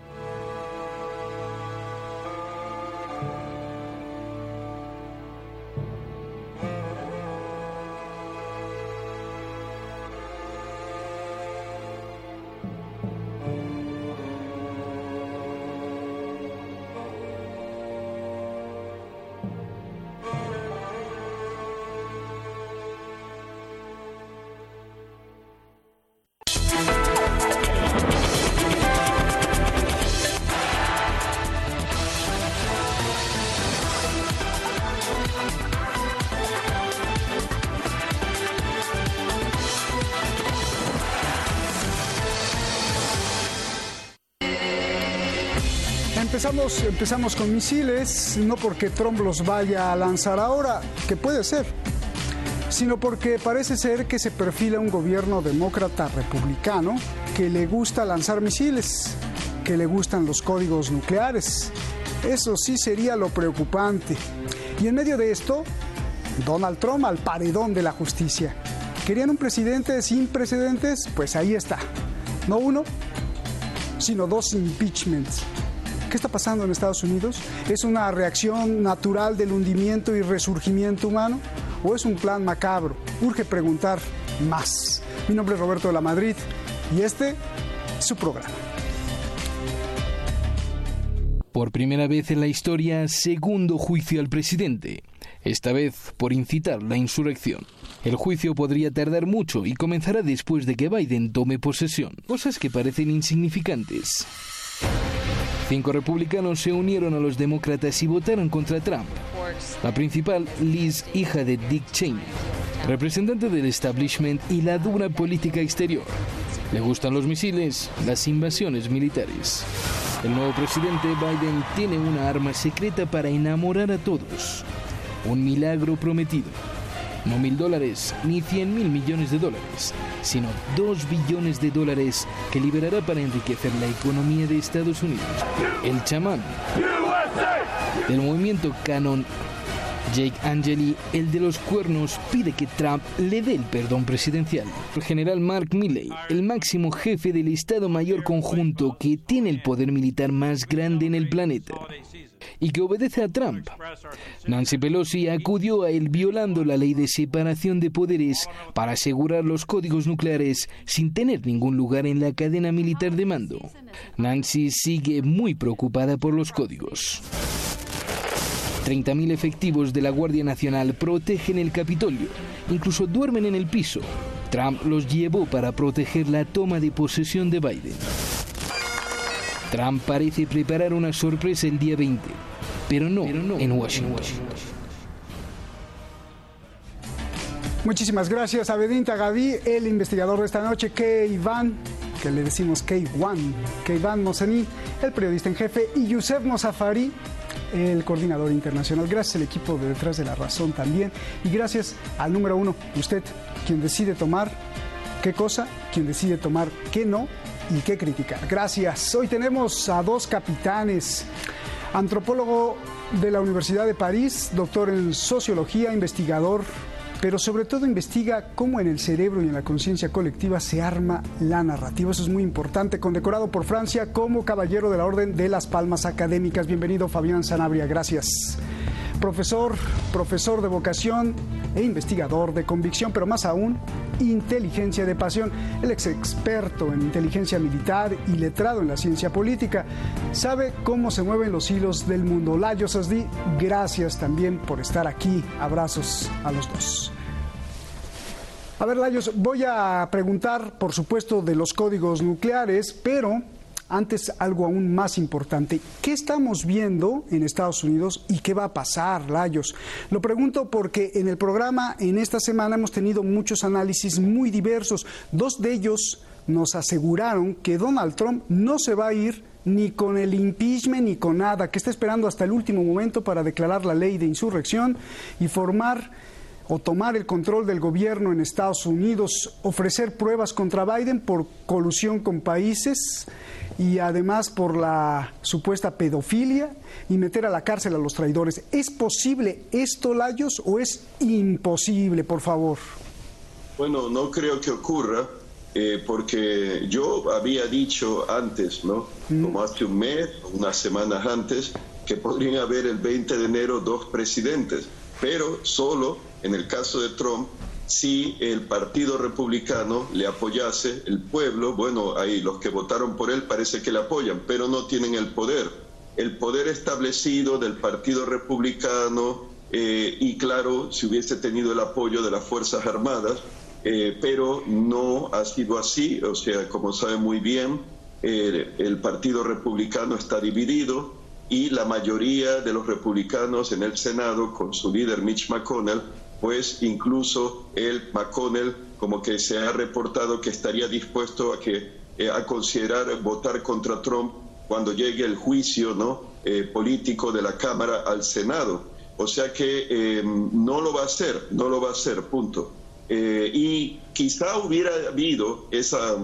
Empezamos con misiles, no porque Trump los vaya a lanzar ahora, que puede ser, sino porque parece ser que se perfila un gobierno demócrata republicano que le gusta lanzar misiles, que le gustan los códigos nucleares. Eso sí sería lo preocupante. Y en medio de esto, Donald Trump al paredón de la justicia. ¿Querían un presidente sin precedentes? Pues ahí está. No uno, sino 2 impeachments. ¿Qué está pasando en Estados Unidos? ¿Es una reacción natural del hundimiento y resurgimiento humano? ¿O es un plan macabro? Urge preguntar más. Mi nombre es Roberto de la Madrid y este es su programa. Por primera vez en la historia, segundo juicio al presidente. Esta vez por incitar la insurrección. El juicio podría tardar mucho y comenzará después de que Biden tome posesión. Cosas que parecen insignificantes. 5 republicanos se unieron a los demócratas y votaron contra Trump. La principal, Liz, hija de Dick Cheney, representante del establishment y la dura política exterior. Le gustan los misiles, las invasiones militares. El nuevo presidente Biden tiene una arma secreta para enamorar a todos. Un milagro prometido. No $1,000 ni $100,000 millones, sino $2 billones que liberará para enriquecer la economía de Estados Unidos. El chamán del movimiento Canon, Jake Angeli, el de los cuernos, pide que Trump le dé el perdón presidencial. El general Mark Milley, el máximo jefe del Estado Mayor Conjunto que tiene el poder militar más grande en el planeta y que obedece a Trump. Nancy Pelosi acudió a él violando la ley de separación de poderes para asegurar los códigos nucleares sin tener ningún lugar en la cadena militar de mando. Nancy sigue muy preocupada por los códigos. 30.000 efectivos de la Guardia Nacional protegen el Capitolio, incluso duermen en el piso. Trump los llevó para proteger la toma de posesión de Biden. Trump parece preparar una sorpresa el día 20, pero no en Washington. Muchísimas gracias a Bedín Tagaví, el investigador de esta noche, Keivan, que le decimos Keivan Moseni, el periodista en jefe, y Youssef Mosafari, el coordinador internacional. Gracias al equipo de Detrás de la Razón también. Y gracias al número uno, usted, quien decide tomar qué cosa, quien decide tomar qué no y qué criticar. Gracias. Hoy tenemos a dos capitanes. Antropólogo de la Universidad de París, doctor en sociología, investigador, pero sobre todo investiga cómo en el cerebro y en la conciencia colectiva se arma la narrativa. Eso es muy importante. Condecorado por Francia como Caballero de la Orden de las Palmas Académicas. Bienvenido, Fabián Sanabria. Gracias. Profesor de vocación e investigador de convicción, pero más aún, inteligencia de pasión. El ex experto en inteligencia militar y letrado en la ciencia política. Sabe cómo se mueven los hilos del mundo. Layos Asdí, gracias también por estar aquí. Abrazos a los dos. A ver, Layos, voy a preguntar, por supuesto, de los códigos nucleares, pero antes algo aún más importante. ¿Qué estamos viendo en Estados Unidos y qué va a pasar, Layos? Lo pregunto porque en el programa en esta semana hemos tenido muchos análisis muy diversos. Dos de ellos nos aseguraron que Donald Trump no se va a ir ni con el impeachment ni con nada, que está esperando hasta el último momento para declarar la ley de insurrección y formar o tomar el control del gobierno en Estados Unidos, ofrecer pruebas contra Biden por colusión con países y además por la supuesta pedofilia y meter a la cárcel a los traidores. ¿Es posible esto, Layos, o es imposible, por favor? Bueno, no creo que ocurra, porque yo había dicho antes, ¿no? Como hace un mes, unas semanas antes, que podrían haber el 20 de enero 2 presidentes, pero solo en el caso de Trump, si el Partido Republicano le apoyase, el pueblo, bueno, ahí los que votaron por él parece que le apoyan, pero no tienen el poder. El poder establecido del Partido Republicano, y claro, si hubiese tenido el apoyo de las Fuerzas Armadas, pero no ha sido así. O sea, como sabe muy bien, el Partido Republicano está dividido y la mayoría de los republicanos en el Senado, con su líder Mitch McConnell, pues incluso McConnell como que se ha reportado que estaría dispuesto a considerar votar contra Trump cuando llegue el juicio, ¿no? Político de la Cámara al Senado. O sea que no lo va a hacer, punto. Y quizá hubiera habido esa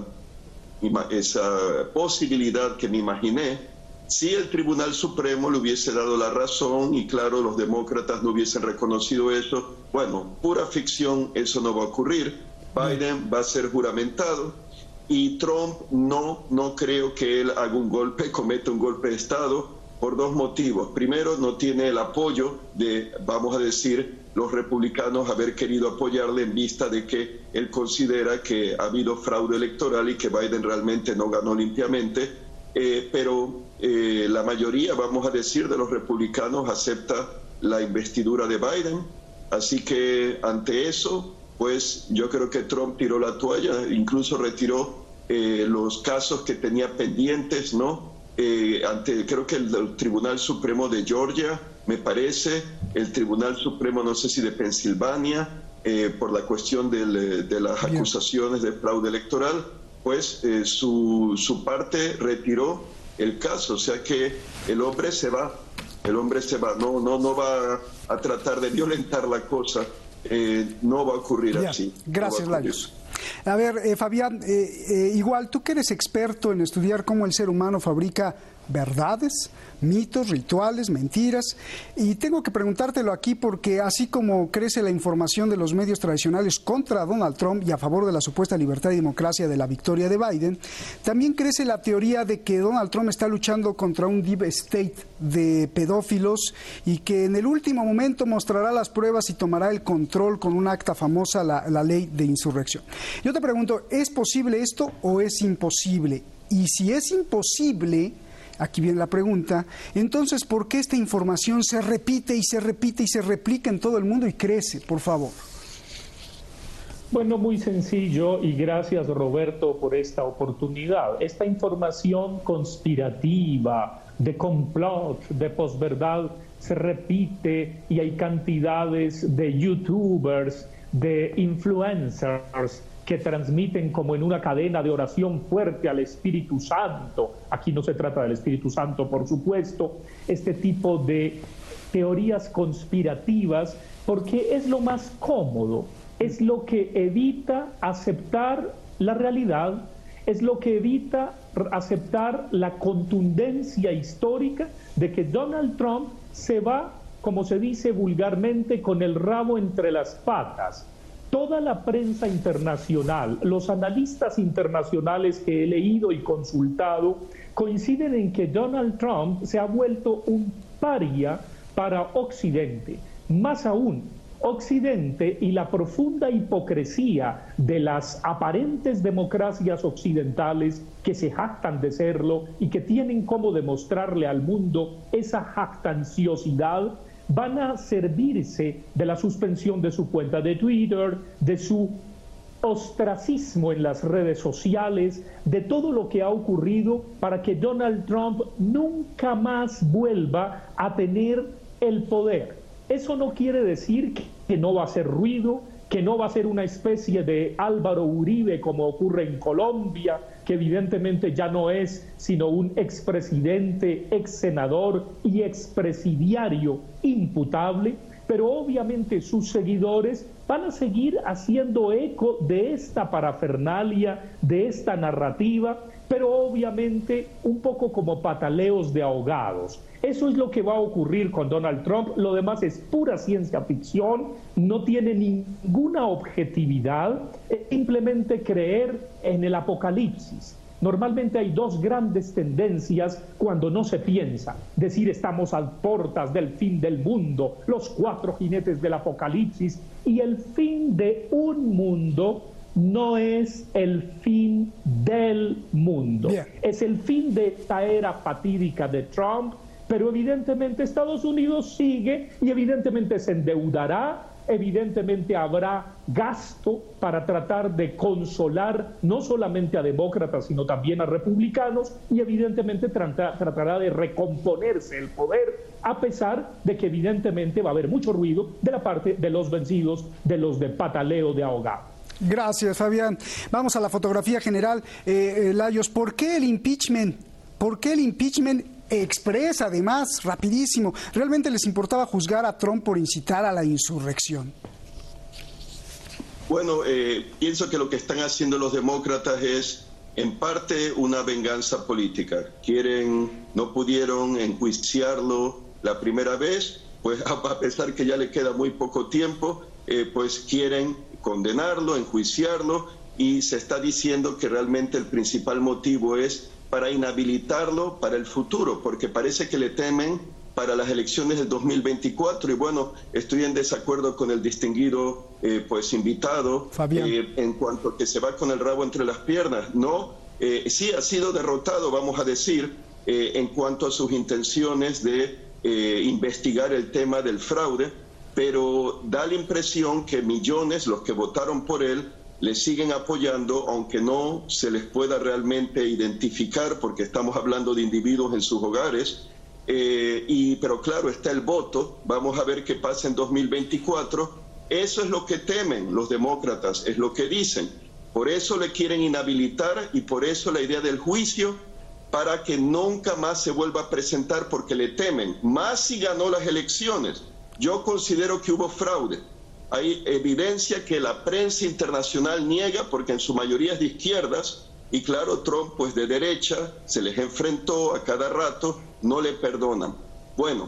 posibilidad que me imaginé si el Tribunal Supremo le hubiese dado la razón y claro, los demócratas no hubiesen reconocido eso. Bueno, pura ficción, eso no va a ocurrir. Biden va a ser juramentado y Trump no creo que él haga cometa un golpe de Estado por dos motivos. Primero, no tiene el apoyo de, vamos a decir, los republicanos haber querido apoyarle en vista de que él considera que ha habido fraude electoral y que Biden realmente no ganó limpiamente. Pero la mayoría, vamos a decir, de los republicanos acepta la investidura de Biden. Así que ante eso, pues yo creo que Trump tiró la toalla, incluso retiró los casos que tenía pendientes, ¿no? Creo que el Tribunal Supremo de Georgia, me parece, el Tribunal Supremo, no sé si de Pensilvania, por la cuestión de las acusaciones de fraude electoral, pues su parte retiró el caso. O sea que el hombre se va, no va a tratar de violentar la cosa, no va a ocurrir así. Gracias, Layos. A ver, Fabián, igual tú que eres experto en estudiar cómo el ser humano fabrica verdades, mitos, rituales, mentiras, y tengo que preguntártelo aquí porque así como crece la información de los medios tradicionales contra Donald Trump y a favor de la supuesta libertad y democracia de la victoria de Biden, también crece la teoría de que Donald Trump está luchando contra un deep state de pedófilos y que en el último momento mostrará las pruebas y tomará el control con un acta famosa, la ley de insurrección. Yo te pregunto, ¿es posible esto o es imposible? Y si es imposible, aquí viene la pregunta, entonces, ¿por qué esta información se repite y se repite y se replica en todo el mundo y crece, por favor? Bueno, muy sencillo y gracias, Roberto, por esta oportunidad. Esta información conspirativa, de complot, de posverdad, se repite y hay cantidades de youtubers, de influencers que transmiten como en una cadena de oración fuerte al Espíritu Santo. Aquí no se trata del Espíritu Santo, por supuesto, este tipo de teorías conspirativas, porque es lo más cómodo, es lo que evita aceptar la realidad, es lo que evita aceptar la contundencia histórica de que Donald Trump se va, como se dice vulgarmente, con el rabo entre las patas. Toda la prensa internacional, los analistas internacionales que he leído y consultado, coinciden en que Donald Trump se ha vuelto un paria para Occidente. Más aún, Occidente y la profunda hipocresía de las aparentes democracias occidentales que se jactan de serlo y que tienen como demostrarle al mundo esa jactanciosidad, van a servirse de la suspensión de su cuenta de Twitter, de su ostracismo en las redes sociales, de todo lo que ha ocurrido para que Donald Trump nunca más vuelva a tener el poder. Eso no quiere decir que no va a hacer ruido, que no va a ser una especie de Álvaro Uribe como ocurre en Colombia, que evidentemente ya no es sino un expresidente, exsenador y expresidiario imputable, pero obviamente sus seguidores van a seguir haciendo eco de esta parafernalia, de esta narrativa, pero obviamente un poco como pataleos de ahogados. Eso es lo que va a ocurrir con Donald Trump. Lo demás es pura ciencia ficción, no tiene ninguna objetividad, es simplemente creer en el apocalipsis. Normalmente hay dos grandes tendencias cuando no se piensa. Decir estamos a puertas del fin del mundo, los 4 jinetes del apocalipsis, y el fin de un mundo no es el fin del mundo. Bien. Es el fin de esta era fatídica de Trump, pero evidentemente Estados Unidos sigue y evidentemente se endeudará, evidentemente habrá gasto para tratar de consolar no solamente a demócratas, sino también a republicanos, y evidentemente tratará de recomponerse el poder, a pesar de que evidentemente va a haber mucho ruido de la parte de los vencidos, de los de pataleo de ahogado. Gracias, Fabián. Vamos a la fotografía general. Lajos, ¿por qué el impeachment? ¿Por qué el impeachment express, además, rapidísimo? ¿Realmente les importaba juzgar a Trump por incitar a la insurrección? Bueno, pienso que lo que están haciendo los demócratas es, en parte, una venganza política. No pudieron enjuiciarlo la primera vez, pues a pesar que ya le queda muy poco tiempo, pues quieren condenarlo, enjuiciarlo, y se está diciendo que realmente el principal motivo es para inhabilitarlo para el futuro, porque parece que le temen para las elecciones del 2024, y bueno, estoy en desacuerdo con el distinguido pues invitado en cuanto a que se va con el rabo entre las piernas. No, sí ha sido derrotado, vamos a decir, en cuanto a sus intenciones de investigar el tema del fraude, pero da la impresión que millones, los que votaron por él, le siguen apoyando, aunque no se les pueda realmente identificar, porque estamos hablando de individuos en sus hogares, pero claro, está el voto. Vamos a ver qué pasa en 2024. Eso es lo que temen los demócratas, es lo que dicen. Por eso le quieren inhabilitar, y por eso la idea del juicio, para que nunca más se vuelva a presentar, porque le temen. Más si ganó las elecciones. Yo considero que hubo fraude. Hay evidencia que la prensa internacional niega, porque en su mayoría es de izquierdas, y claro, Trump pues de derecha, se les enfrentó a cada rato, no le perdonan. Bueno,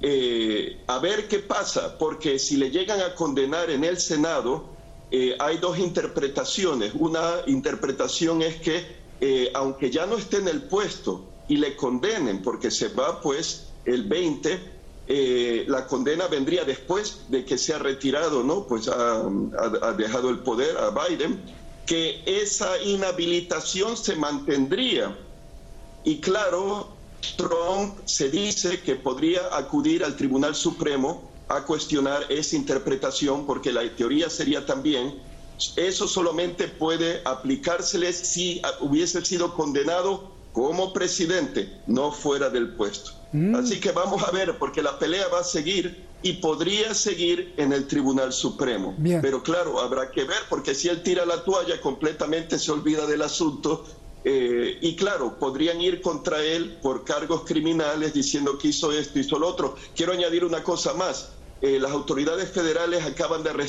a ver qué pasa, porque si le llegan a condenar en el Senado, hay dos interpretaciones. Una interpretación es que aunque ya no esté en el puesto y le condenen, porque se va pues el 20, la condena vendría después de que se ha retirado, ¿no? Pues ha dejado el poder a Biden, que esa inhabilitación se mantendría. Y claro, Trump se dice que podría acudir al Tribunal Supremo a cuestionar esa interpretación, porque la teoría sería también, eso solamente puede aplicársele si hubiese sido condenado como presidente, no fuera del puesto. Así que vamos a ver, porque la pelea va a seguir y podría seguir en el Tribunal Supremo. Bien. Pero claro, habrá que ver, porque si él tira la toalla, completamente se olvida del asunto. Y claro, podrían ir contra él por cargos criminales diciendo que hizo esto, hizo lo otro. Quiero añadir una cosa más. Las autoridades federales acaban de arrestar